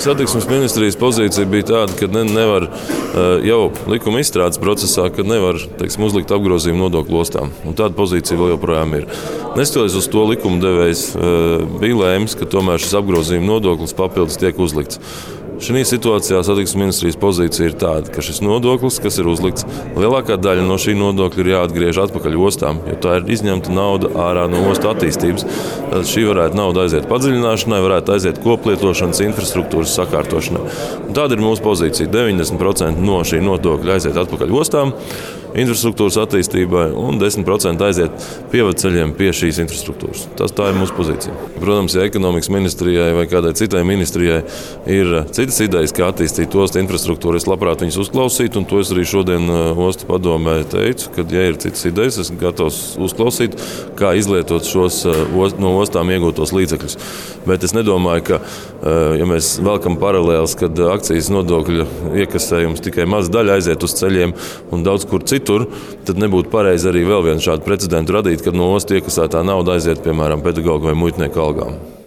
Satiksmes ministrijas pozīcija bija tāda, ka nevar jau likuma izstrādes procesā, kad nevar uzlikt apgrozījumu nodokli ostām. Un tāda pozīcija vēl joprojām ir. Neskatoties uz to, likumdevējs bija lēmis, ka tomēr šis apgrozījuma nodoklis papildus tiek uzlikts. Šī situācijā Satiksmes ministrijas pozīcija ir tāda, ka šis nodoklis, kas ir uzlikts, lielākā daļa no šī nodokļa ir jāatgriež atpakaļ ostām, jo tā ir izņemta nauda ārā no ostu attīstības. Tad šī nauda aiziet padziļināšanai, varētu aiziet koplietošanas infrastruktūras sakārtošanai. Un tāda ir mūsu pozīcija. 90% no šī nodokļa aiziet atpakaļ ostām, infrastruktūras attīstībai, un 10% aiziet pievadceļiem pie šīs infrastruktūras. Tā ir mūsu pozīcija. Protams, ja ekonomikas ministrijai vai kādai citai ministrijai ir citas idejas, kā attīstīt ostu infrastruktūru, es labprāt viņas uzklausītu, un to es arī šodien ostu padomē teicu, ka, ja ir citas idejas, esmu gatavs uzklausīt, kā izlietot šos no ostām iegūtos līdzekļus. Bet es nedomāju, ka, ja mēs velkam paralēles, kad akcijas nodokļa iekasējums tikai maza daļa aiziet uz ceļiem un daudz kur citur, tad nebūtu pareizi arī vēl vienu šādu precedentu radīt, kad no ostu iekasētā nauda aiziet, piemēram, pedagogu vai muitnieku algām.